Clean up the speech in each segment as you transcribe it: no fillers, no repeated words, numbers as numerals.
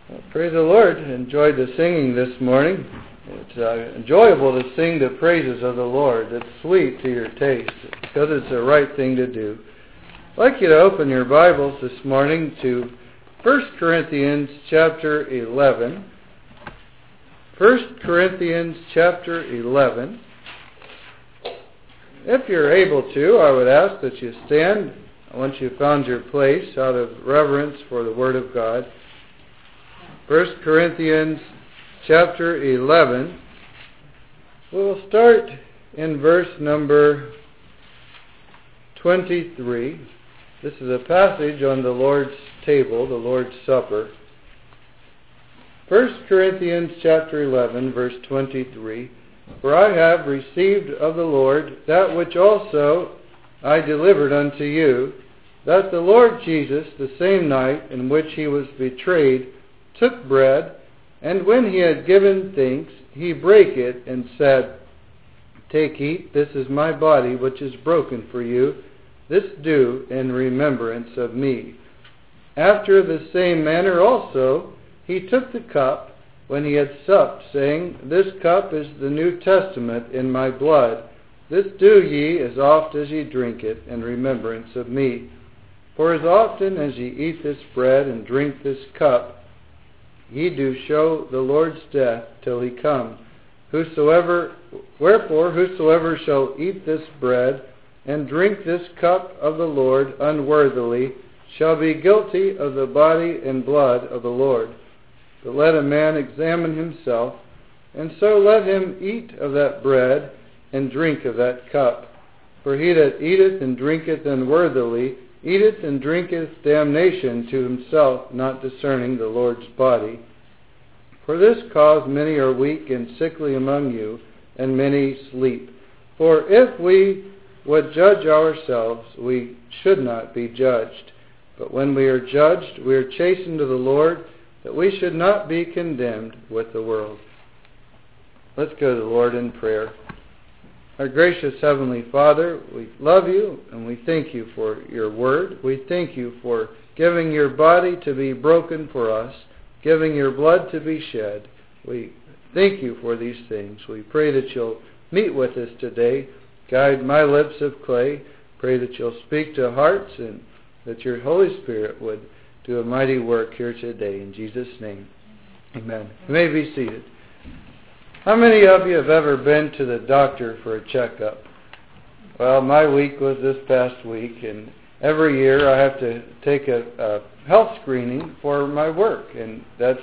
Well, praise the Lord. Enjoyed the singing this morning. It's enjoyable to sing the praises of the Lord. It's sweet to your taste because it's the right thing to do. I'd like you to open your Bibles this morning to 1 Corinthians chapter 11. 1 Corinthians chapter 11. If you're able to, I would ask that you stand once you've found your place out of reverence for the Word of God. 1 Corinthians chapter 11. We'll start in verse number 23. This is a passage on the Lord's table, the Lord's Supper. 1 Corinthians chapter 11, verse 23. For I have received of the Lord that which also I delivered unto you, that the Lord Jesus, the same night in which he was betrayed, took bread, and when he had given thanks, he brake it, and said, Take, eat, this is my body, which is broken for you. This do in remembrance of me. After the same manner also he took the cup, when he had supped, saying, This cup is the New Testament in my blood. This do ye as oft as ye drink it in remembrance of me. For as often as ye eat this bread and drink this cup, ye do show the Lord's death till he come. Wherefore whosoever shall eat this bread and drink this cup of the Lord unworthily shall be guilty of the body and blood of the Lord. But let a man examine himself, and so let him eat of that bread and drink of that cup. For he that eateth and drinketh unworthily eateth and drinketh damnation to himself, not discerning the Lord's body. For this cause many are weak and sickly among you, and many sleep. For if we would judge ourselves, we should not be judged. But when we are judged, we are chastened to the Lord, that we should not be condemned with the world. Let's go to the Lord in prayer. Our gracious Heavenly Father, we love you and we thank you for your word. We thank you for giving your body to be broken for us, giving your blood to be shed. We thank you for these things. We pray that you'll meet with us today. Guide my lips of clay. Pray that you'll speak to hearts and that your Holy Spirit would do a mighty work here today. In Jesus' name, amen. You may be seated. How many of you have ever been to the doctor for a checkup? Well, my week was this past week, and every year I have to take a health screening for my work, and that's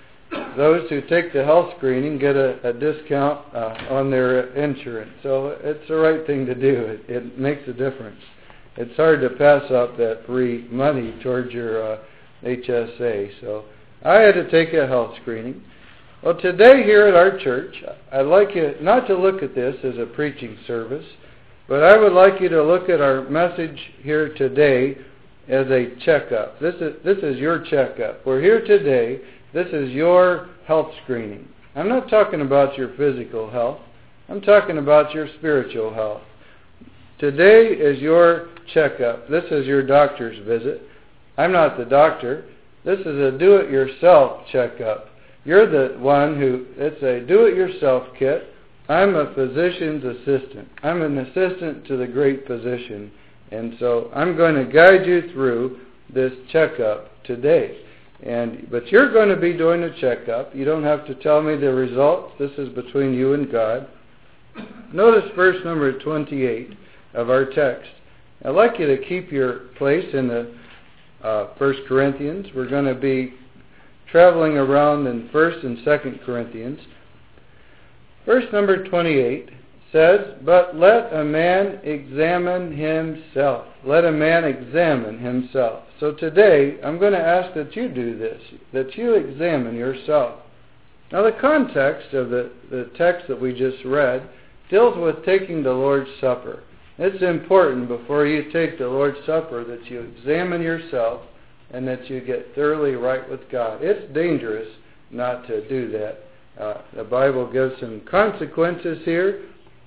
those who take the health screening get a discount on their insurance. So it's the right thing to do. It makes a difference. It's hard to pass up that free money towards your HSA. So I had to take a health screening. Well, today here at our church, I'd like you not to look at this as a preaching service, but I would like you to look at our message here today as a checkup. This is your checkup. We're here today. This is your health screening. I'm not talking about your physical health. I'm talking about your spiritual health. Today is your checkup. This is your doctor's visit. I'm not the doctor. This is a do-it-yourself checkup. You're the one it's a do-it-yourself kit. I'm a physician's assistant. I'm an assistant to the great physician. And so I'm going to guide you through this checkup today. But you're going to be doing a checkup. You don't have to tell me the results. This is between you and God. Notice verse number 28 of our text. I'd like you to keep your place in the 1 Corinthians. We're going to be traveling around in 1 and 2 Corinthians. Verse number 28 says, But let a man examine himself. Let a man examine himself. So today, I'm going to ask that you do this, that you examine yourself. Now the context of the text that we just read deals with taking the Lord's Supper. It's important before you take the Lord's Supper that you examine yourself and that you get thoroughly right with God. It's dangerous not to do that. The Bible gives some consequences here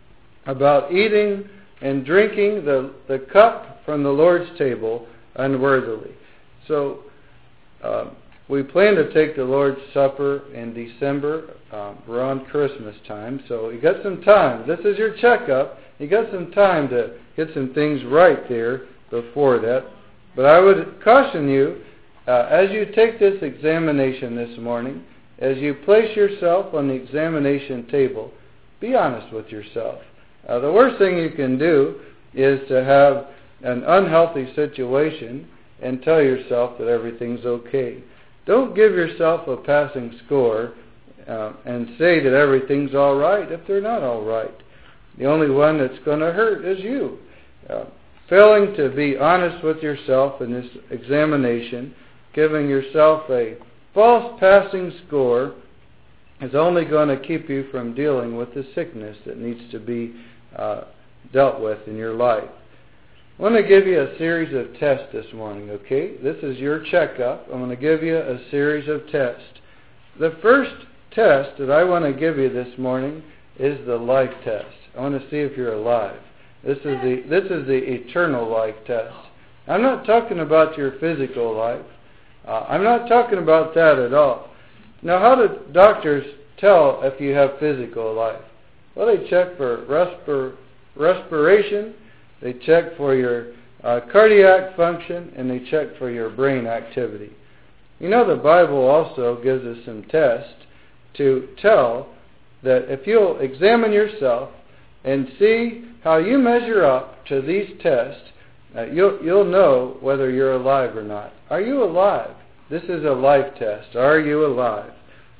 about eating and drinking the cup from the Lord's table unworthily. So We plan to take the Lord's Supper in December, around Christmas time. So you got some time. This is your checkup. You got some time to get some things right there before that. But I would caution you, as you take this examination this morning, as you place yourself on the examination table, be honest with yourself. The worst thing you can do is to have an unhealthy situation and tell yourself that everything's okay. Don't give yourself a passing score and say that everything's all right if they're not all right. The only one that's going to hurt is you. Failing to be honest with yourself in this examination, giving yourself a false passing score, is only going to keep you from dealing with the sickness that needs to be dealt with in your life. I want to give you a series of tests this morning, okay? This is your checkup. I'm going to give you a series of tests. The first test that I want to give you this morning is the life test. I want to see if you're alive. This is the eternal life test. I'm not talking about your physical life. I'm not talking about that at all. Now, how do doctors tell if you have physical life? Well, they check for respiration, they check for your cardiac function, and they check for your brain activity. You know, the Bible also gives us some tests to tell that if you'll examine yourself and see how you measure up to these tests, you'll know whether you're alive or not. Are you alive? This is a life test. Are you alive?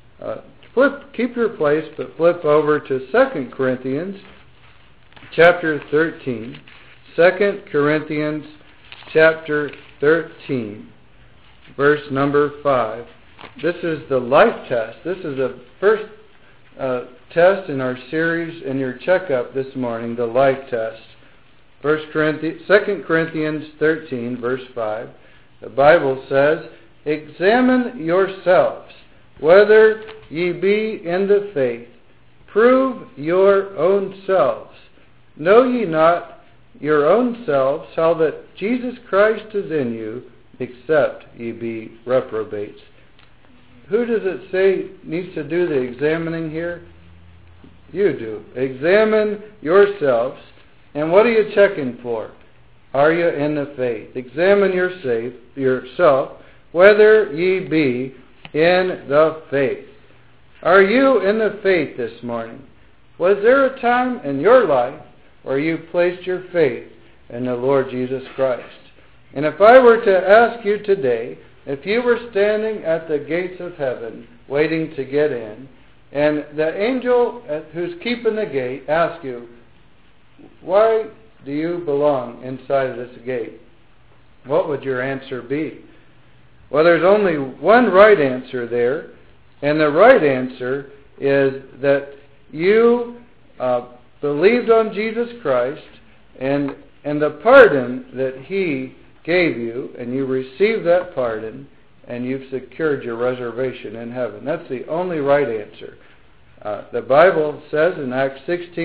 Keep your place, but flip over to 2 Corinthians chapter 13. 2 Corinthians chapter 13, verse number 5. This is the life test. This is the first test in our series in your checkup this morning, the life test. 2 Corinthians 13, verse 5. The Bible says, "Examine yourselves, whether ye be in the faith. Prove your own selves. Know ye not your own selves how that Jesus Christ is in you, except ye be reprobates." Who does it say needs to do the examining here? You do. Examine yourselves. And what are you checking for? Are you in the faith? Examine yourself, whether ye be in the faith. Are you in the faith this morning? Was there a time in your life where you placed your faith in the Lord Jesus Christ? And if I were to ask you today, if you were standing at the gates of heaven waiting to get in, and the angel who's keeping the gate asks you, "Why do you belong inside of this gate?" What would your answer be? Well, there's only one right answer there, and the right answer is that you believed on Jesus Christ and the pardon that He gave you, and you received that pardon, and you've secured your reservation in heaven. That's the only right answer. The Bible says in Acts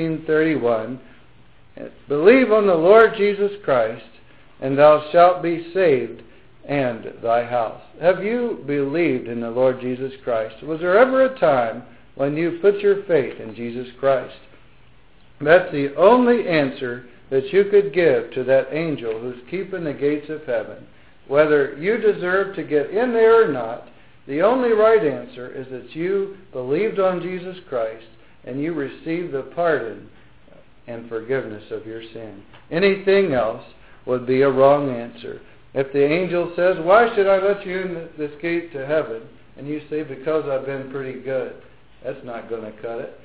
16:31, "Believe on the Lord Jesus Christ, and thou shalt be saved, and thy house." Have you believed in the Lord Jesus Christ? Was there ever a time when you put your faith in Jesus Christ? That's the only answer that you could give to that angel who's keeping the gates of heaven. Whether you deserve to get in there or not, the only right answer is that you believed on Jesus Christ and you received the pardon and forgiveness of your sin. Anything else would be a wrong answer. If the angel says, "Why should I let you in this gate to heaven?" and you say, "Because I've been pretty good," that's not going to cut it.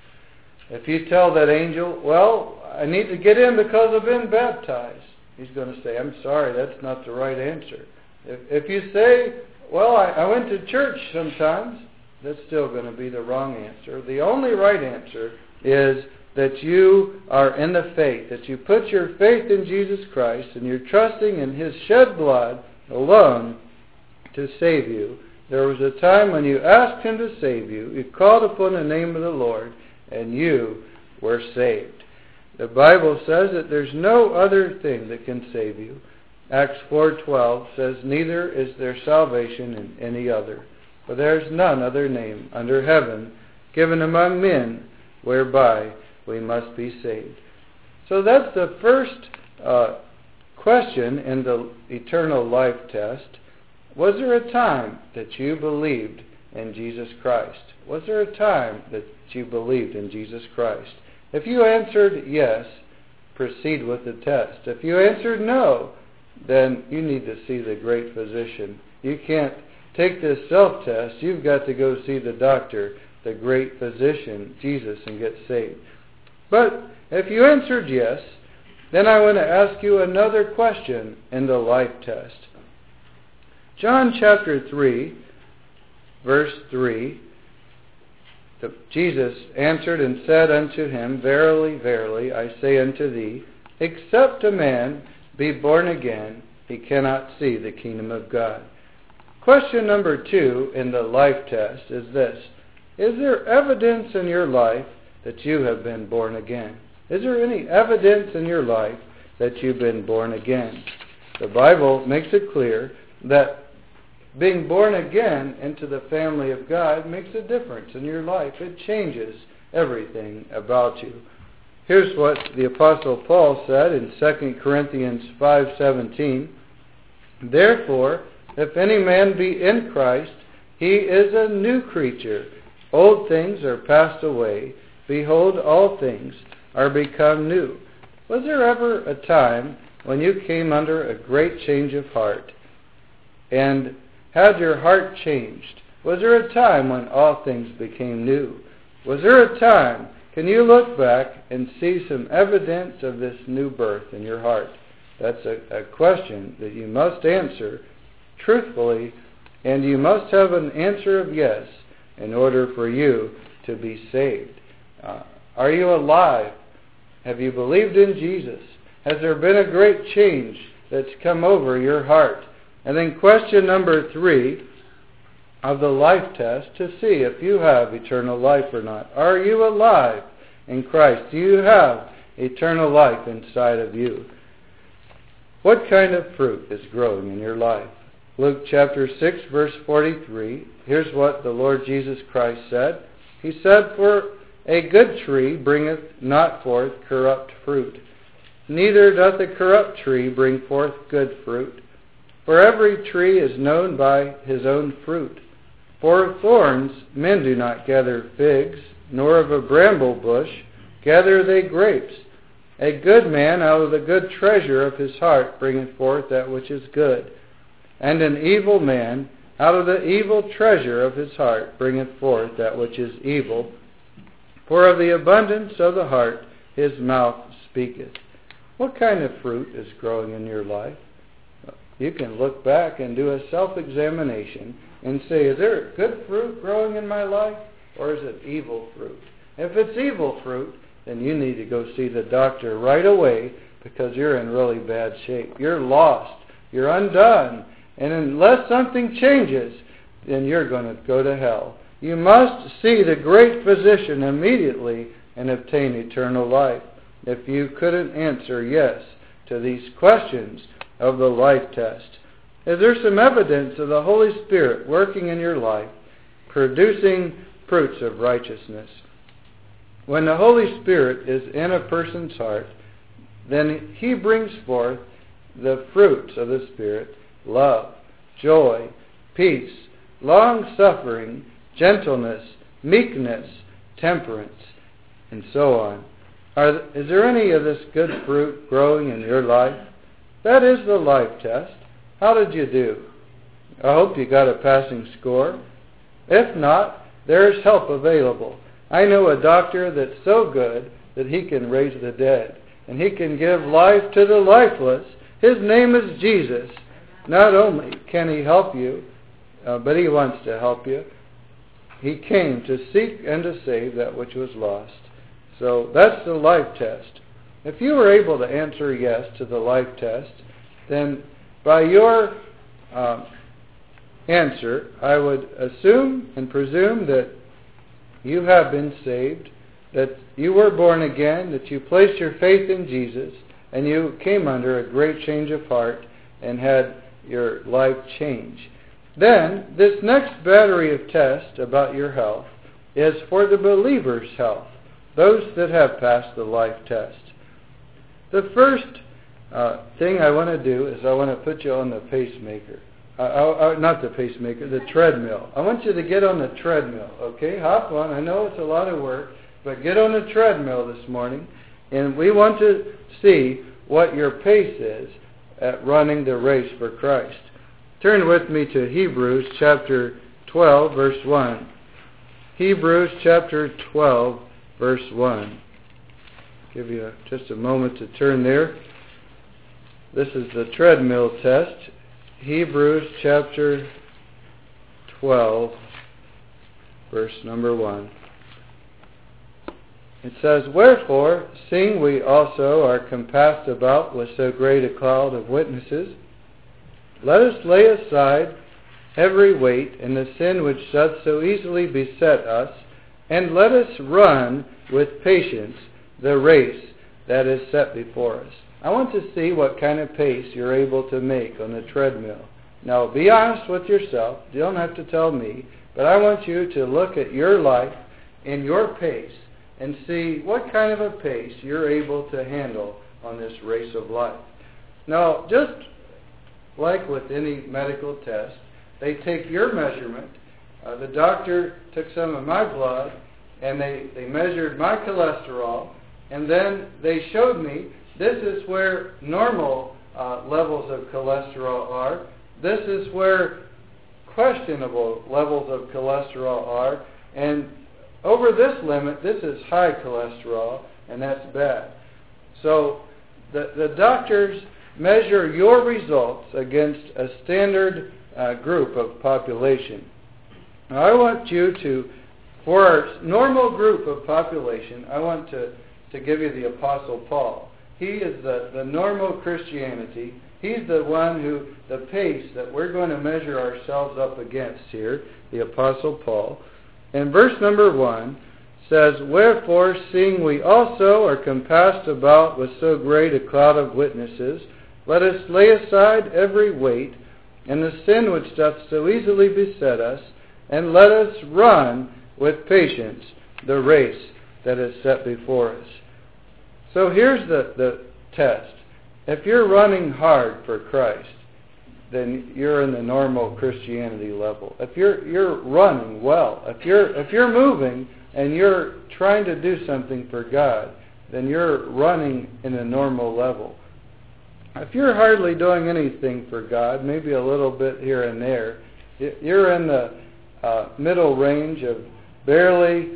If you tell that angel, "Well, I need to get in because I've been baptized," he's going to say, "I'm sorry, that's not the right answer." If you say, "Well, I went to church sometimes," that's still going to be the wrong answer. The only right answer is that you are in the faith, that you put your faith in Jesus Christ and you're trusting in His shed blood alone to save you. There was a time when you asked Him to save you, you called upon the name of the Lord, and you were saved. The Bible says that there's no other thing that can save you. Acts 4:12 says, "Neither is there salvation in any other, for there is none other name under heaven given among men whereby we must be saved." So that's the first question in the eternal life test. Was there a time that you believed in Jesus Christ? Was there a time that you believed in Jesus Christ? If you answered yes, proceed with the test. If you answered no, then you need to see the great physician. You can't take this self-test. You've got to go see the doctor, the great physician, Jesus, and get saved. But if you answered yes, then I want to ask you another question in the life test. John chapter 3, verse 3, Jesus answered and said unto him, "Verily, verily, I say unto thee, except a man be born again, he cannot see the kingdom of God." Question number 2 in the life test is this: is there evidence in your life that you have been born again? Is there any evidence in your life that you've been born again? The Bible makes it clear that being born again into the family of God makes a difference in your life. It changes everything about you. Here's what the Apostle Paul said in 2 Corinthians 5:17. "Therefore, if any man be in Christ, he is a new creature. Old things are passed away. Behold, all things are become new." Was there ever a time when you came under a great change of heart and had your heart changed? Was there a time when all things became new? Was there a time, can you look back and see some evidence of this new birth in your heart? That's a question that you must answer truthfully, and you must have an answer of yes in order for you to be saved. Are you alive? Have you believed in Jesus? Has there been a great change that's come over your heart? And then question number 3 of the life test to see if you have eternal life or not. Are you alive in Christ? Do you have eternal life inside of you? What kind of fruit is growing in your life? Luke chapter 6, verse 43. Here's what the Lord Jesus Christ said. He said, "For a good tree bringeth not forth corrupt fruit, neither doth a corrupt tree bring forth good fruit. For every tree is known by his own fruit. For of thorns men do not gather figs, nor of a bramble bush gather they grapes. A good man out of the good treasure of his heart bringeth forth that which is good, and an evil man out of the evil treasure of his heart bringeth forth that which is evil. For of the abundance of the heart his mouth speaketh." What kind of fruit is growing in your life? You can look back and do a self-examination and say, is there good fruit growing in my life, or is it evil fruit? If it's evil fruit, then you need to go see the doctor right away, because you're in really bad shape. You're lost. You're undone. And unless something changes, then you're going to go to hell. You must see the great physician immediately and obtain eternal life. If you couldn't answer yes to these questions of the life test, is there some evidence of the Holy Spirit working in your life, producing fruits of righteousness? When the Holy Spirit is in a person's heart, then he brings forth the fruits of the Spirit: love, joy, peace, long-suffering, gentleness, meekness, temperance, and so on. Is there any of this good fruit growing in your life? That is the life test. How did you do? I hope you got a passing score. If not, there is help available. I know a doctor that's so good that he can raise the dead, and he can give life to the lifeless. His name is Jesus. Not only can he help you, but he wants to help you. He came to seek and to save that which was lost. So that's the life test. If you were able to answer yes to the life test, then by your answer, I would assume and presume that you have been saved, that you were born again, that you placed your faith in Jesus, and you came under a great change of heart, and had your life change. Then, this next battery of tests about your health is for the believer's health, those that have passed the life test. The first thing I want to do is I want to put you on the pacemaker. Not the pacemaker, the treadmill. I want you to get on the treadmill, okay? Hop on. I know it's a lot of work, but get on the treadmill this morning, and we want to see what your pace is at running the race for Christ. Turn with me to Hebrews chapter 12, verse 1. Hebrews chapter 12, verse 1. Give you just a moment to turn there. This is the treadmill test. Hebrews chapter 12, verse number 1. It says, "Wherefore, seeing we also are compassed about with so great a cloud of witnesses, let us lay aside every weight and the sin which doth so easily beset us, and let us run with patience the race that is set before us." I want to see what kind of pace you're able to make on the treadmill. Now, be honest with yourself. You don't have to tell me, but I want you to look at your life and your pace and see what kind of a pace you're able to handle on this race of life. Now, just like with any medical test, they take your measurement. The doctor took some of my blood, and they measured my cholesterol, and then they showed me this is where normal levels of cholesterol are. This is where questionable levels of cholesterol are, and over this limit, this is high cholesterol, and that's bad. So the doctors measure your results against a standard group of population. Now, I want you to, for our normal group of population, I want to give you the Apostle Paul. He is the normal Christianity. He's the one who, the pace that we're going to measure ourselves up against here, the Apostle Paul. And verse number 1 says, "Wherefore, seeing we also are compassed about with so great a cloud of witnesses, let us lay aside every weight and the sin which doth so easily beset us, and let us run with patience the race that is set before us." So here's the test. If you're running hard for Christ, then you're in the normal Christianity level. If you're running well, if you're moving and you're trying to do something for God, then you're running in a normal level. If you're hardly doing anything for God, maybe a little bit here and there, you're in the middle range of barely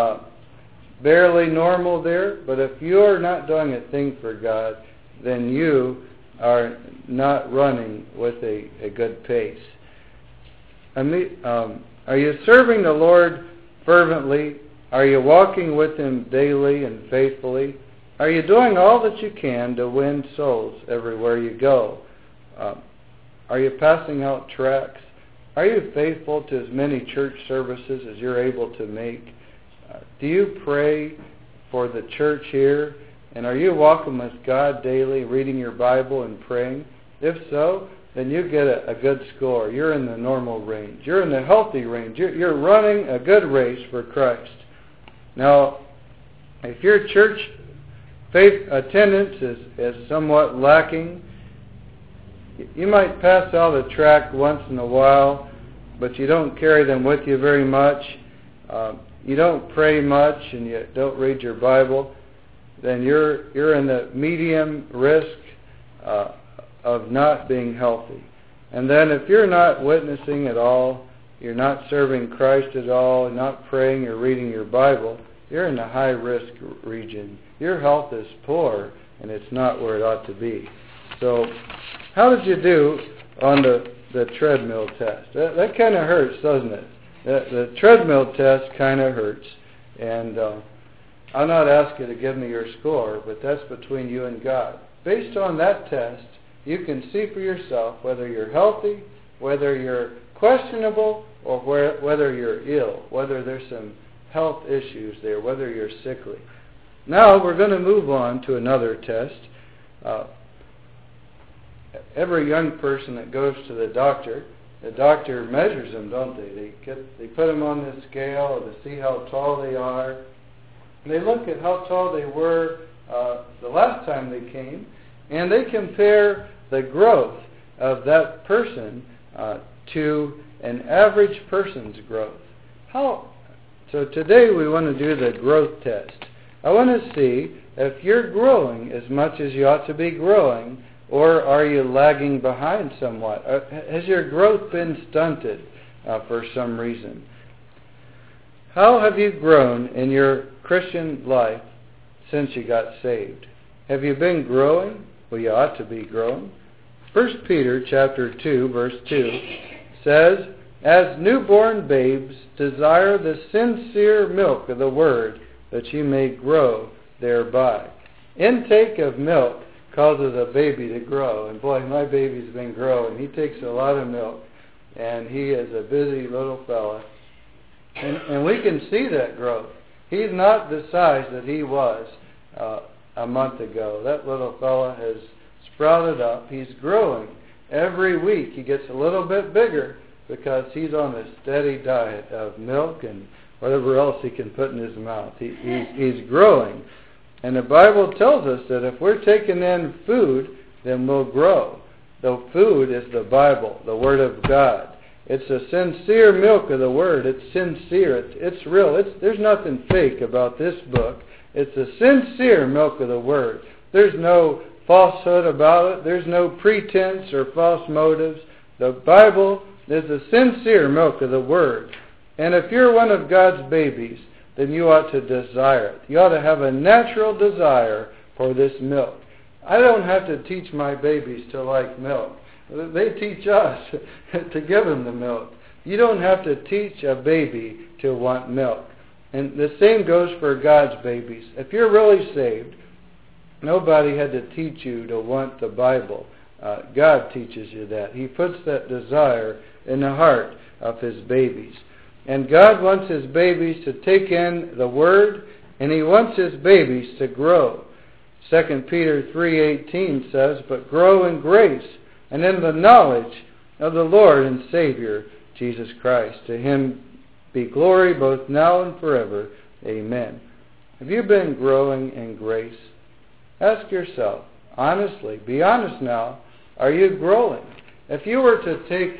normal there. But if you're not doing a thing for God, then you are not running with a good pace. Are you serving the Lord fervently? Are you walking with Him daily and faithfully? Are you doing all that you can to win souls everywhere you go? Are you passing out tracts? Are you faithful to as many church services as you're able to make? Do you pray for the church here? And are you walking with God daily, reading your Bible and praying? If so, then you get a good score. You're in the normal range. You're in the healthy range. You're running a good race for Christ. Now, if your church faith attendance is somewhat lacking, you might pass out a tract once in a while, but you don't carry them with you very much. You don't pray much, and you don't read your Bible. Then you're in the medium risk of not being healthy. And then if you're not witnessing at all, you're not serving Christ at all, not praying or reading your Bible, you're in the high risk region. Your health is poor, and it's not where it ought to be. So how did you do on the treadmill test? That kind of hurts, doesn't it? The treadmill test kind of hurts. And I'll not ask you to give me your score, but that's between you and God. Based on that test, you can see for yourself whether you're healthy, whether you're questionable, or whether you're ill, whether there's some health issues there, whether you're sickly. Now we're going to move on to another test. every young person that goes to the doctor measures them, don't they? They put them on this scale to see how tall they are. They look at how tall they were the last time they came, and they compare the growth of that person to an average person's growth. So today we want to do the growth test. I want to see if you're growing as much as you ought to be growing, or are you lagging behind somewhat? Has your growth been stunted for some reason? How have you grown in your Christian life since you got saved? Have you been growing? Well, you ought to be growing. 1 Peter chapter 2, verse 2 says, "As newborn babes desire the sincere milk of the Word, that you may grow thereby." Intake of milk causes a baby to grow. And boy, my baby's been growing. He takes a lot of milk. And he is a busy little fella. And we can see that growth. He's not the size that he was a month ago. That little fella has sprouted up. He's growing. Every week he gets a little bit bigger because he's on a steady diet of milk and whatever else he can put in his mouth. He's growing. And the Bible tells us that if we're taking in food, then we'll grow. The food is the Bible, the Word of God. It's a sincere milk of the Word. It's sincere. It's real. There's nothing fake about this book. It's a sincere milk of the Word. There's no falsehood about it. There's no pretense or false motives. The Bible is the sincere milk of the Word. And if you're one of God's babies, then you ought to desire it. You ought to have a natural desire for this milk. I don't have to teach my babies to like milk. They teach us to give them the milk. You don't have to teach a baby to want milk. And the same goes for God's babies. If you're really saved, nobody had to teach you to want the Bible. God teaches you that. He puts that desire in the heart of His babies. And God wants His babies to take in the Word, and He wants His babies to grow. 2 Peter 3:18 says, "But grow in grace and in the knowledge of the Lord and Savior, Jesus Christ. To Him be glory both now and forever. Amen." Have you been growing in grace? Ask yourself, honestly, be honest now, are you growing? If you were to take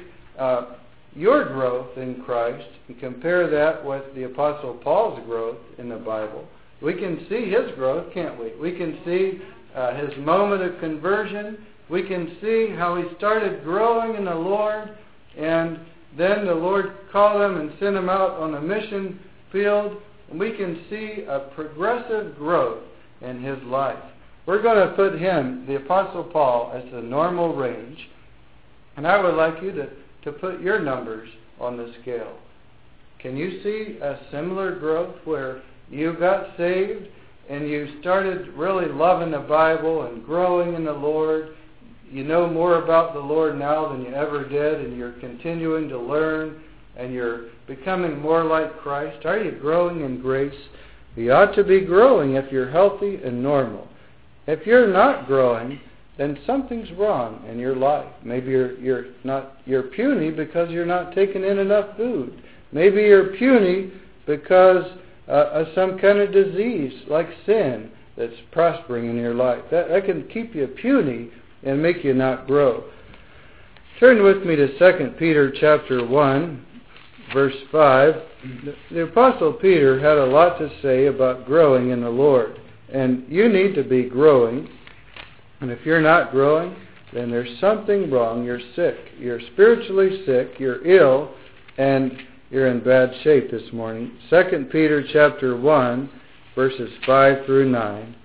your growth in Christ and compare that with the Apostle Paul's growth in the Bible, we can see his growth, can't we? We can see his moment of conversion. We can see how he started growing in the Lord, and then the Lord called him and sent him out on a mission field. And we can see a progressive growth in his life. We're going to put him, the Apostle Paul, as the normal range. And I would like you to put your numbers on the scale. Can you see a similar growth where you got saved and you started really loving the Bible and growing in the Lord? You know more about the Lord now than you ever did, and you're continuing to learn, and you're becoming more like Christ. Are you growing in grace? You ought to be growing if you're healthy and normal. If you're not growing, then something's wrong in your life. Maybe you're puny because you're not taking in enough food. Maybe you're puny because of some kind of disease like sin that's prospering in your life. That can keep you puny and make you not grow. Turn with me to 2 Peter chapter 1, verse 5. The Apostle Peter had a lot to say about growing in the Lord. And you need to be growing. And if you're not growing, then there's something wrong. You're sick. You're spiritually sick. You're ill. And you're in bad shape this morning. 2 Peter chapter 1, verses 5 through 9.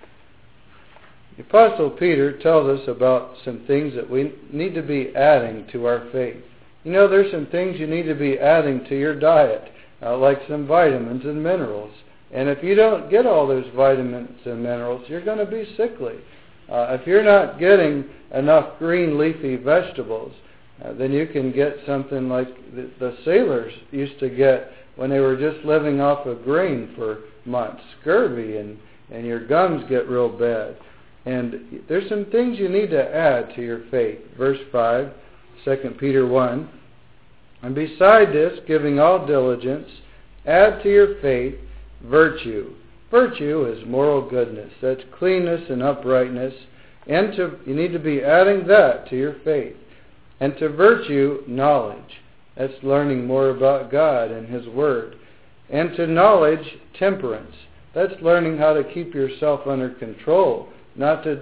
The Apostle Peter tells us about some things that we need to be adding to our faith. You know, there's some things you need to be adding to your diet, like some vitamins and minerals. And if you don't get all those vitamins and minerals, you're going to be sickly. If you're not getting enough green leafy vegetables, then you can get something like the sailors used to get when they were just living off of grain for months, scurvy, and your gums get real bad. And there's some things you need to add to your faith. Verse 5, 2 Peter 1. And beside this, giving all diligence, add to your faith virtue. Virtue is moral goodness. That's cleanness and uprightness. And you need to be adding that to your faith. And to virtue, knowledge. That's learning more about God and His Word. And to knowledge, temperance. That's learning how to keep yourself under control. Not to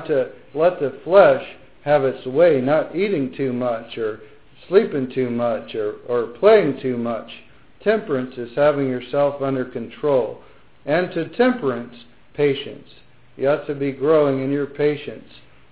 let the flesh have its way. Not eating too much or sleeping too much or playing too much. Temperance is having yourself under control. And to temperance, patience. You ought to be growing in your patience.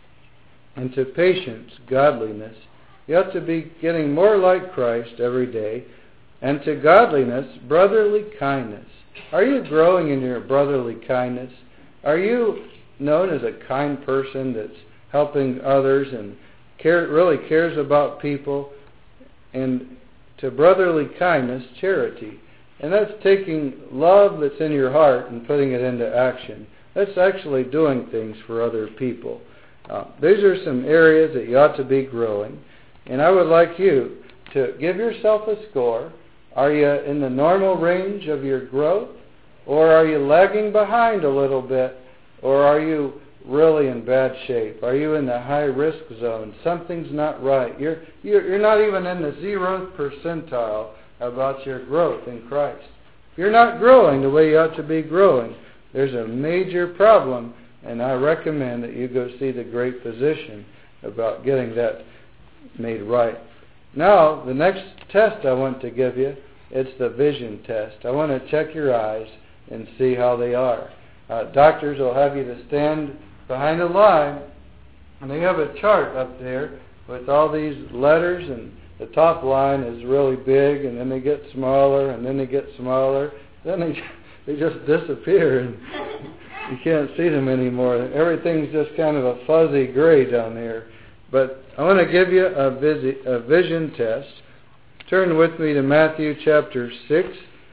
And to patience, godliness. You ought to be getting more like Christ every day. And to godliness, brotherly kindness. Are you growing in your brotherly kindness? Are you known as a kind person that's helping others and really cares about people? And to brotherly kindness, charity. And that's taking love that's in your heart and putting it into action. That's actually doing things for other people. These are some areas that you ought to be growing. And I would like you to give yourself a score. Are you in the normal range of your growth? Or are you lagging behind a little bit? Or are you really in bad shape? Are you in the high risk zone? Something's not right. You're not even in the 0th percentile about your growth in Christ. If you're not growing the way you ought to be growing, there's a major problem, and I recommend that you go see the great physician about getting that made right. Now, the next test I want to give you, it's the vision test. I want to check your eyes and see how they are. Doctors will have you to stand behind a line, and they have a chart up there with all these letters, and the top line is really big, and then they get smaller, and then they get smaller. Then they just disappear, and you can't see them anymore. Everything's just kind of a fuzzy gray down there. But I want to give you a vision test. Turn with me to Matthew chapter 6.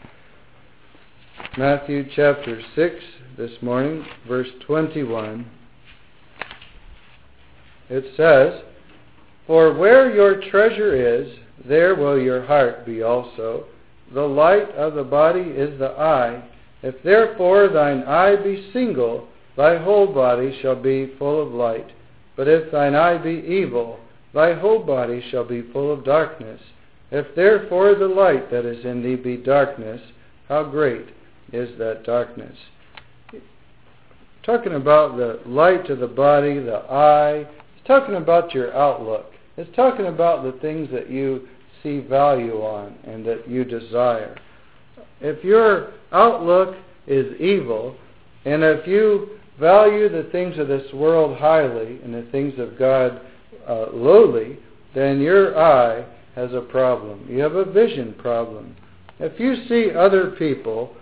Matthew chapter 6 this morning, verse 21. It says, "For where your treasure is, there will your heart be also. The light of the body is the eye. If therefore thine eye be single, thy whole body shall be full of light. But if thine eye be evil, thy whole body shall be full of darkness. If therefore the light that is in thee be darkness, how great is that darkness?" Talking about the light of the body, the eye, it's talking about your outlook. It's talking about the things that you see value on and that you desire. If your outlook is evil, and if you value the things of this world highly and the things of God lowly, then your eye has a problem. You have a vision problem. If you see other people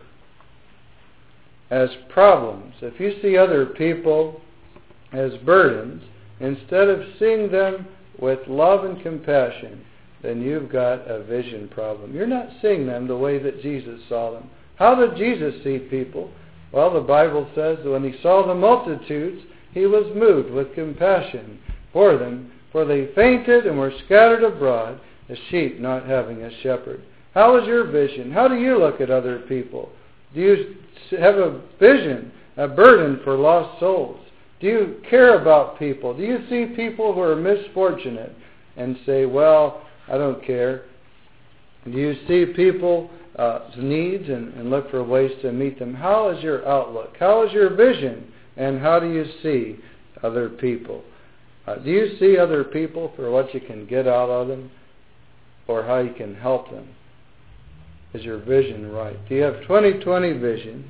as problems, if you see other people as burdens, instead of seeing them with love and compassion, then you've got a vision problem. You're not seeing them the way that Jesus saw them. How did Jesus see people? Well, the Bible says that when he saw the multitudes, he was moved with compassion for them, for they fainted and were scattered abroad as sheep not having a shepherd. How is your vision? How do you look at other people? Do you have a vision, a burden for lost souls? Do you care about people? Do you see people who are misfortunate and say, well, I don't care? Do you see people's needs and look for ways to meet them? How is your outlook? How is your vision? And how do you see other people? Do you see other people for what you can get out of them or how you can help them? Is your vision right? Do you have 20/20 vision?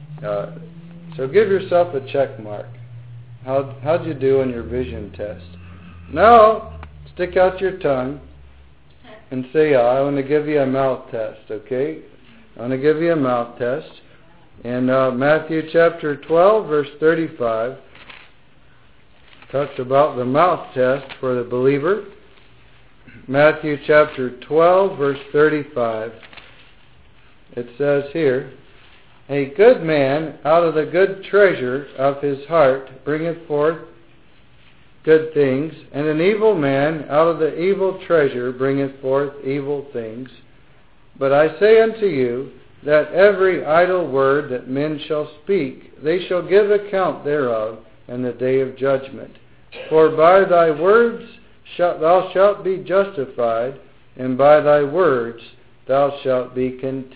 So give yourself a check mark. How'd you do on your vision test? Now, stick out your tongue and say, I want to give you a mouth test, okay? I want to give you a mouth test. In Matthew chapter 12, verse 35, talks about the mouth test for the believer. Matthew chapter 12, verse 35. It says here, A good man out of the good treasure of his heart bringeth forth good things, and an evil man out of the evil treasure bringeth forth evil things. But I say unto you, that every idle word that men shall speak, they shall give account thereof in the day of judgment. For by thy words thou shalt be justified, and by thy words thou shalt be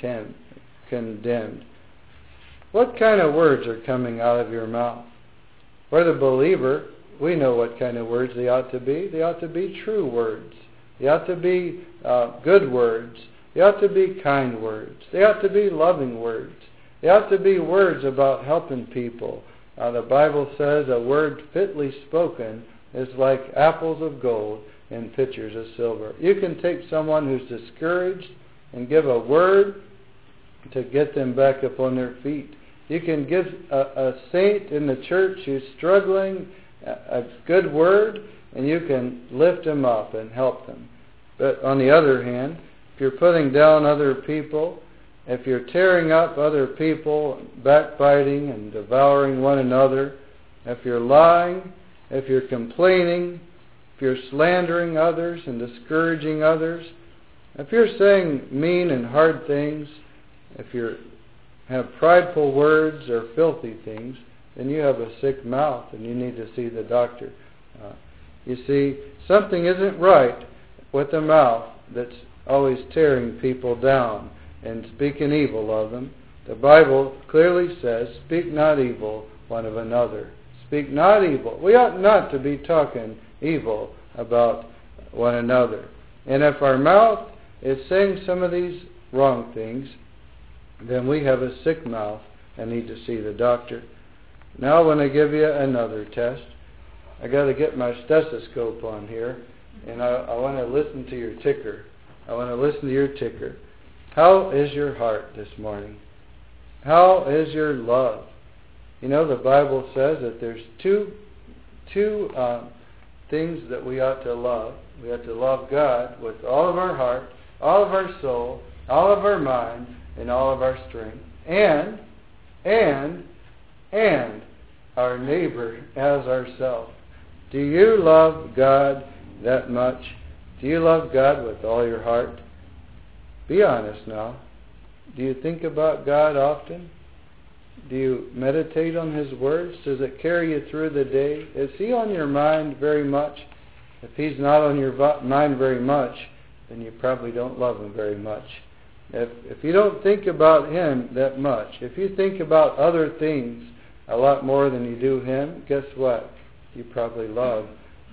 condemned. What kind of words are coming out of your mouth? For the believer, we know what kind of words they ought to be. They ought to be true words. They ought to be good words. They ought to be kind words. They ought to be loving words. They ought to be words about helping people. The Bible says a word fitly spoken is like apples of gold in pitchers of silver. You can take someone who's discouraged and give a word to get them back up on their feet. You can give a saint in the church who's struggling a good word, and you can lift them up and help them. But on the other hand, if you're putting down other people, if you're tearing up other people, backbiting and devouring one another, if you're lying, if you're complaining, if you're slandering others and discouraging others, if you're saying mean and hard things, if you have prideful words or filthy things, then you have a sick mouth and you need to see the doctor. You see, something isn't right with the mouth that's always tearing people down and speaking evil of them. The Bible clearly says, speak not evil one of another. Speak not evil. We ought not to be talking evil about one another. And if our mouth is saying some of these wrong things, then we have a sick mouth and need to see the doctor. Now I want to give you another test. I got to get my stethoscope on here, and I want to listen to your ticker. I want to listen to your ticker. How is your heart this morning? How is your love? You know, the Bible says that there's two things that we ought to love. We ought to love God with all of our heart, all of our soul, all of our mind, and all of our strength, and our neighbor as ourselves. Do you love God that much? Do you love God with all your heart? Be honest now. Do you think about God often? Do you meditate on His words? Does it carry you through the day? Is He on your mind very much? If He's not on your mind very much, then you probably don't love Him very much. If you don't think about Him that much, if you think about other things a lot more than you do Him, guess what? You probably love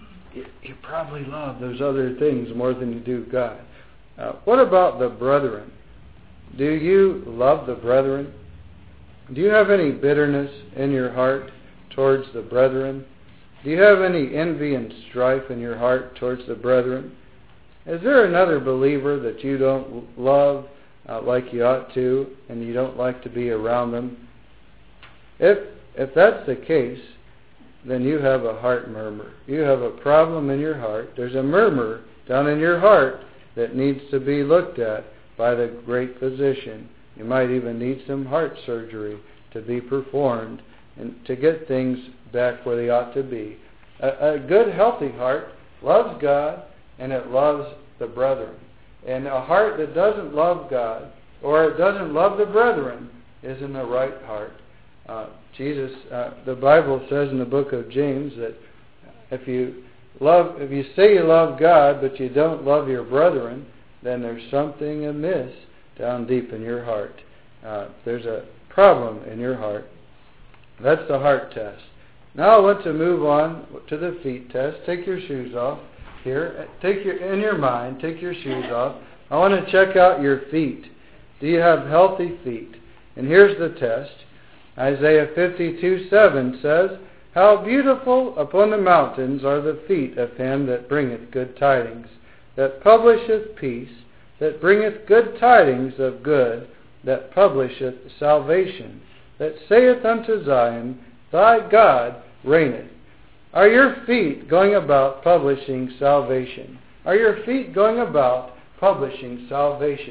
those other things more than you do God. What about the brethren? Do you love the brethren? Do you have any bitterness in your heart towards the brethren? Do you have any envy and strife in your heart towards the brethren? Is there another believer that you don't love like you ought to, and you don't like to be around them? If that's the case, then you have a heart murmur. You have a problem in your heart. There's a murmur down in your heart that needs to be looked at by the great physician. You might even need some heart surgery to be performed and to get things back where they ought to be. A good, healthy heart loves God and it loves the brethren. And a heart that doesn't love God or it doesn't love the brethren isn't a right heart. The Bible says in the book of James that if you say you love God but you don't love your brethren, then there's something amiss down deep in your heart. There's a problem in your heart. That's the heart test. Now I want to move on to the feet test. Take your shoes off here. In your mind, take your shoes off. I want to check out your feet. Do you have healthy feet? And here's the test. Isaiah 52:7 says, How beautiful upon the mountains are the feet of him that bringeth good tidings, that publisheth peace, that bringeth good tidings of good, that publisheth salvation, that saith unto Zion, Thy God reigneth. Are your feet going about publishing salvation? Are your feet going about publishing salvation?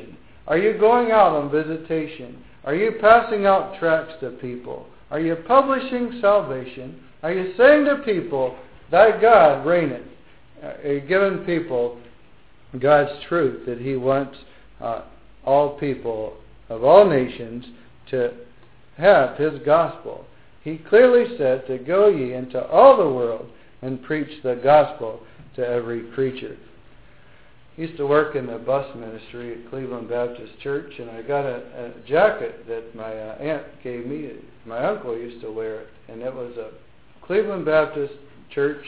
Are you going out on visitation? Are you passing out tracts to people? Are you publishing salvation? Are you saying to people, thy God reigneth? Are you giving people God's truth, that He wants all people of all nations to have His gospel? He clearly said to go ye into all the world and preach the gospel to every creature. I used to work in the bus ministry at Cleveland Baptist Church, and I got a jacket that my aunt gave me. My uncle used to wear it, and it was a Cleveland Baptist Church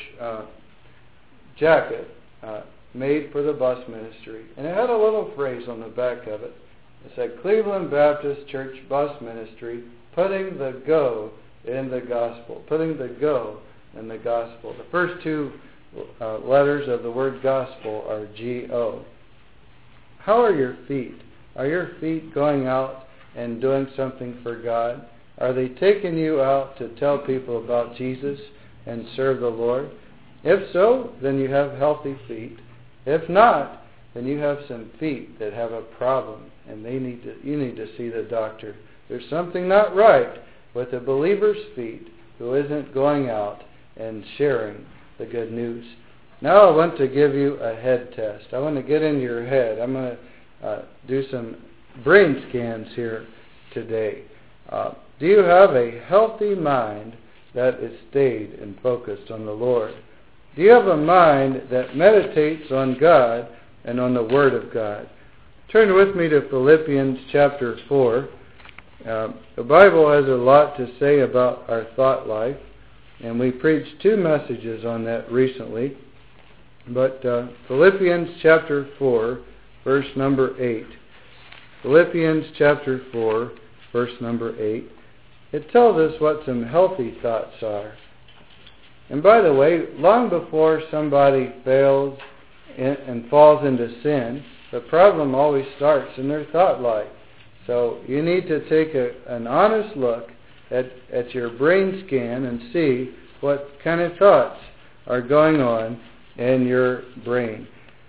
jacket made for the bus ministry. And it had a little phrase on the back of it. It said, Cleveland Baptist Church Bus Ministry, putting the go in the gospel. Putting the go in the gospel. The first two letters of the word gospel are G-O. How are your feet? Are your feet going out and doing something for God? Are they taking you out to tell people about Jesus and serve the Lord? If so, then you have healthy feet. If not, then you have some feet that have a problem, and you need to see the doctor. There's something not right with a believer's feet who isn't going out and sharing the good news. Now I want to give you a head test. I want to get into your head. I'm going to do some brain scans here today. Do you have a healthy mind that is stayed and focused on the Lord? Do you have a mind that meditates on God and on the Word of God? Turn with me to Philippians chapter 4. The Bible has a lot to say about our thought life, and we preached 2 messages on that recently. But Philippians chapter 4, verse number 8. Philippians chapter 4, verse number 8. It tells us what some healthy thoughts are. And by the way, long before somebody fails and falls into sin, the problem always starts in their thought life. So you need to take an honest look at your brain scan and see what kind of thoughts are going on in your brain.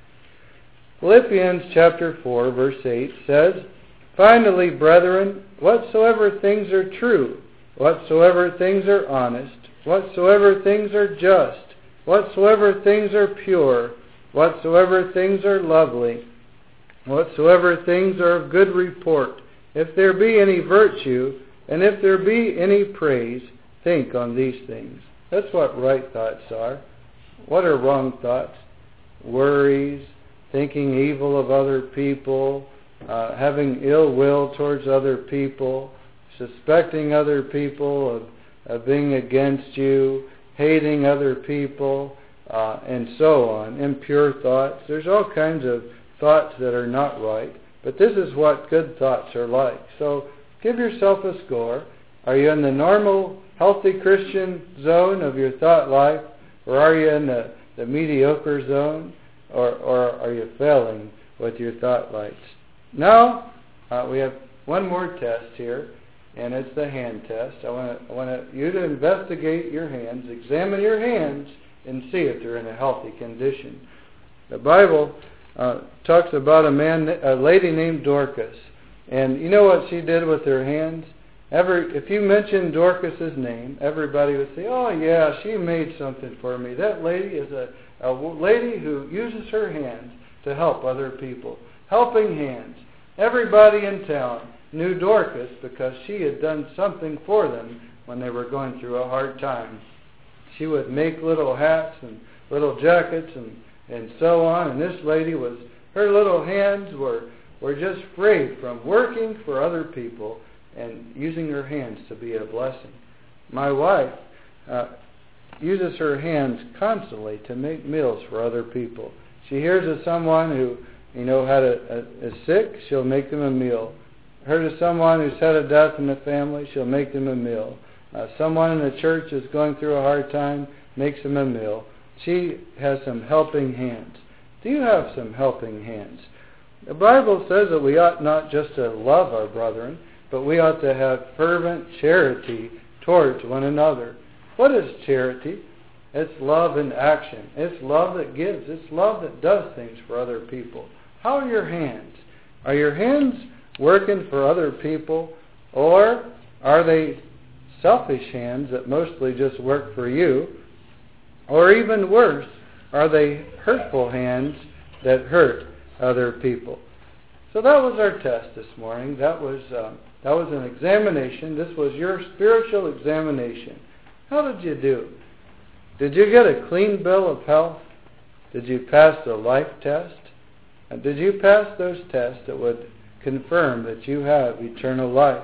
Philippians chapter 4, verse 8 says, Finally, brethren, whatsoever things are true, whatsoever things are honest, whatsoever things are just, whatsoever things are pure, whatsoever things are lovely, whatsoever things are of good report, if there be any virtue, and if there be any praise, think on these things. That's what right thoughts are. What are wrong thoughts? Worries, thinking evil of other people, having ill will towards other people, suspecting other people of being against you, hating other people, and so on. Impure thoughts. There's all kinds of thoughts that are not right, but this is what good thoughts are like. So give yourself a score. Are you in the normal, healthy Christian zone of your thought life, or are you in the mediocre zone, or are you failing with your thought lights? Now, we have one more test here, and it's the hand test. I want you to investigate your hands, examine your hands, and see if they're in a healthy condition. The Bible talks about a lady named Dorcas, and you know what she did with her hands? If you mention Dorcas's name, everybody would say, "Oh yeah, she made something for me." That lady is a lady who uses her hands to help other people. Helping hands. Everybody in town knew Dorcas because she had done something for them when they were going through a hard time. She would make little hats and little jackets and so on. And this lady her little hands were just free from working for other people and using her hands to be a blessing. My wife uses her hands constantly to make meals for other people. She hears of someone who is sick, she'll make them a meal. Heard of someone who's had a death in the family, she'll make them a meal. Someone in the church is going through a hard time, makes them a meal. She has some helping hands. Do you have some helping hands? The Bible says that we ought not just to love our brethren, but we ought to have fervent charity towards one another. What is charity? It's love in action. It's love that gives. It's love that does things for other people. How are your hands? Are your hands working for other people, or are they selfish hands that mostly just work for you? Or even worse, are they hurtful hands that hurt other people? So that was our test this morning. That was an examination. This was your spiritual examination. How did you do? Did you get a clean bill of health? Did you pass the life test? And did you pass those tests that would confirm that you have eternal life?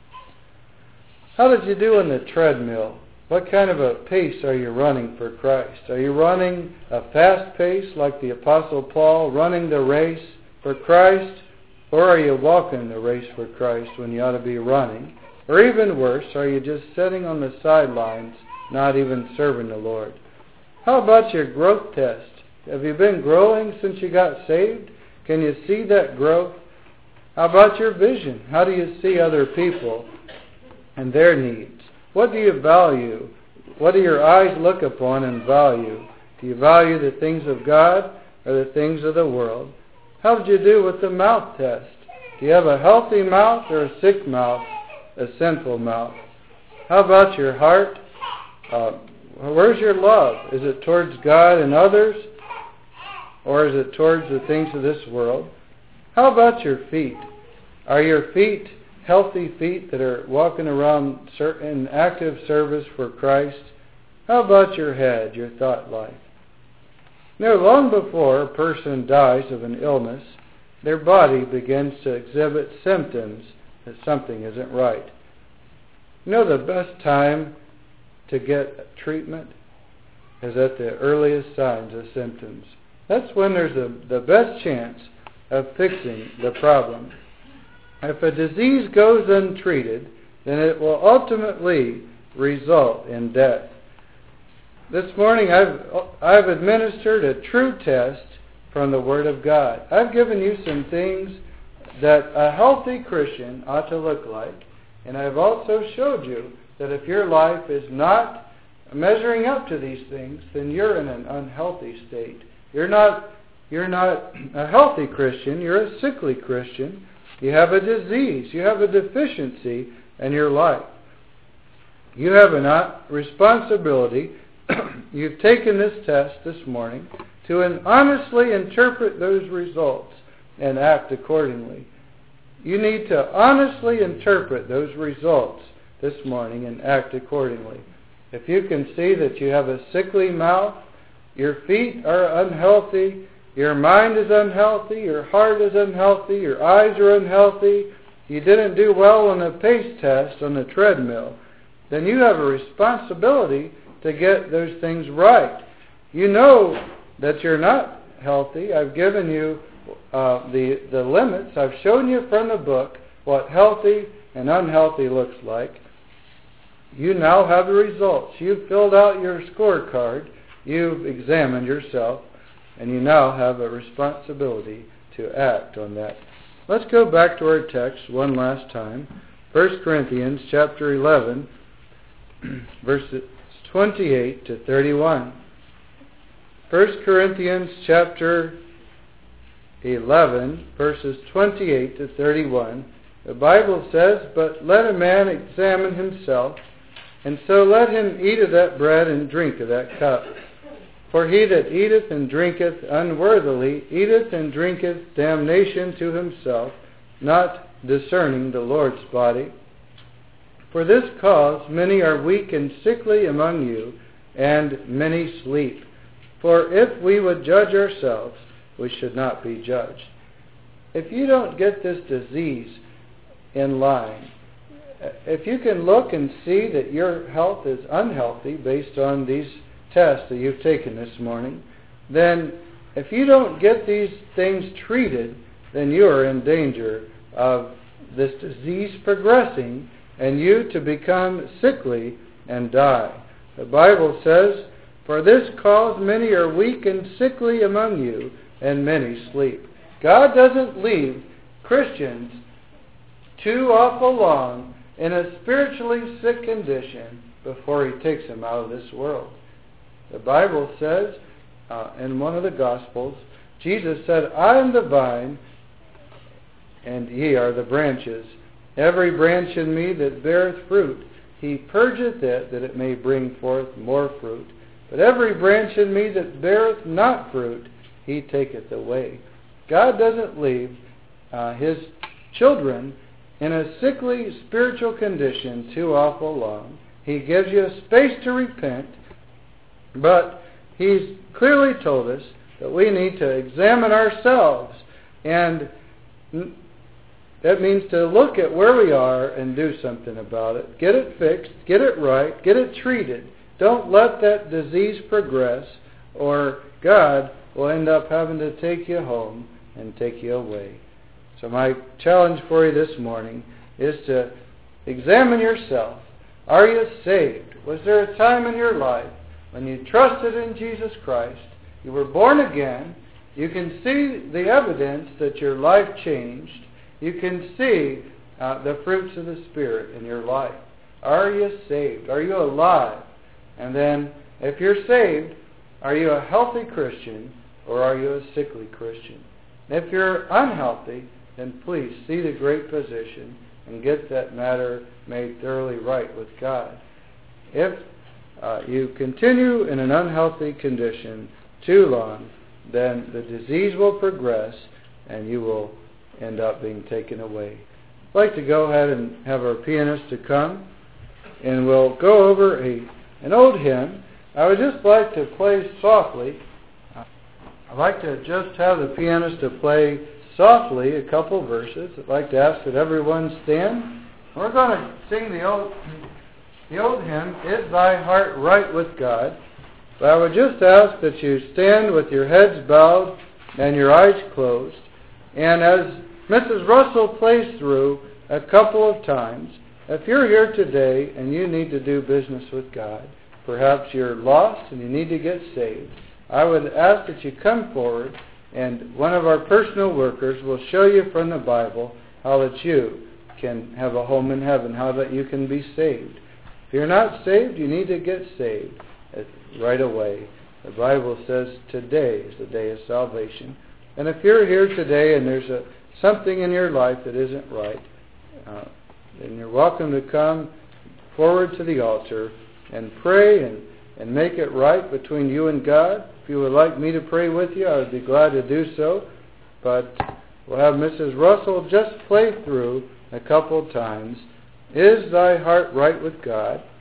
How did you do in the treadmill? What kind of a pace are you running for Christ? Are you running a fast pace like the Apostle Paul, running the race for Christ? Or are you walking the race for Christ when you ought to be running? Or even worse, are you just sitting on the sidelines, not even serving the Lord? How about your growth test? Have you been growing since you got saved? Can you see that growth? How about your vision? How do you see other people and their needs? What do you value? What do your eyes look upon and value? Do you value the things of God or the things of the world? How did you do with the mouth test? Do you have a healthy mouth or a sick mouth, a sinful mouth? How about your heart? Where's your love? Is it towards God and others? Or is it towards the things of this world? How about your feet? Are your feet healthy feet that are walking around in active service for Christ? How about your head, your thought life? Long before a person dies of an illness, their body begins to exhibit symptoms that something isn't right. The best time to get treatment is at the earliest signs of symptoms. That's when there's the best chance of fixing the problem. If a disease goes untreated, then it will ultimately result in death. This morning I've administered a true test from the Word of God. I've given you some things that a healthy Christian ought to look like, and I've also showed you that if your life is not measuring up to these things, then you're in an unhealthy state. You're not a healthy Christian, you're a sickly Christian. You have a disease, you have a deficiency in your life. You have a responsibility. You've taken this test this morning to honestly interpret those results and act accordingly. You need to honestly interpret those results this morning and act accordingly. If you can see that you have a sickly mouth, your feet are unhealthy, your mind is unhealthy, your heart is unhealthy, your eyes are unhealthy, you didn't do well on the pace test on the treadmill, then you have a responsibility to get those things right. You know that you're not healthy. I've given you the limits. I've shown you from the book what healthy and unhealthy looks like. You now have the results. You've filled out your scorecard. You've examined yourself. And you now have a responsibility to act on that. Let's go back to our text one last time. 1 Corinthians chapter 11, verses 28 to 31. 1 Corinthians chapter 11, verses 28 to 31. The Bible says, "But let a man examine himself, and so let him eat of that bread and drink of that cup. For he that eateth and drinketh unworthily eateth and drinketh damnation to himself, not discerning the Lord's body. For this cause many are weak and sickly among you, and many sleep. For if we would judge ourselves, we should not be judged." If you don't get this disease in line, if you can look and see that your health is unhealthy based on these tests that you've taken this morning, then if you don't get these things treated, then you are in danger of this disease progressing and you to become sickly and die. The Bible says, "For this cause many are weak and sickly among you, and many sleep." God doesn't leave Christians too awful long in a spiritually sick condition before He takes them out of this world. The Bible says, in one of the Gospels, Jesus said, "I am the vine, and ye are the branches. Every branch in me that beareth fruit, he purgeth it, that it may bring forth more fruit. But every branch in me that beareth not fruit, he taketh away. God doesn't leave his children in a sickly spiritual condition too awful long. He gives you a space to repent, but he's clearly told us that we need to examine ourselves, and that means to look at where we are and do something about it. Get it fixed, get it right, get it treated. Don't let that disease progress, or God will end up having to take you home and take you away. So my challenge for you this morning is to examine yourself. Are you saved? Was there a time in your life when you trusted in Jesus Christ? You were born again. You can see the evidence that your life changed. You can see the fruits of the Spirit in your life. Are you saved? Are you alive? And then, if you're saved, are you a healthy Christian or are you a sickly Christian? And if you're unhealthy, then please see the great physician and get that matter made thoroughly right with God. If you continue in an unhealthy condition too long, then the disease will progress and you will end up being taken away. I'd like to go ahead and have our pianist to come, and we'll go over an old hymn. I would just like to play softly. I'd like to just have the pianist to play softly a couple verses. I'd like to ask that everyone stand. We're going to sing the old hymn, Is Thy Heart Right with God? But I would just ask that you stand with your heads bowed and your eyes closed. And as Mrs. Russell plays through a couple of times, if you're here today and you need to do business with God, perhaps you're lost and you need to get saved, I would ask that you come forward and one of our personal workers will show you from the Bible how that you can have a home in heaven, how that you can be saved. If you're not saved, you need to get saved right away. The Bible says today is the day of salvation. And if you're here today and there's something in your life that isn't right, then you're welcome to come forward to the altar and pray and make it right between you and God. If you would like me to pray with you, I would be glad to do so. But we'll have Mrs. Russell just play through a couple times. Is thy heart right with God?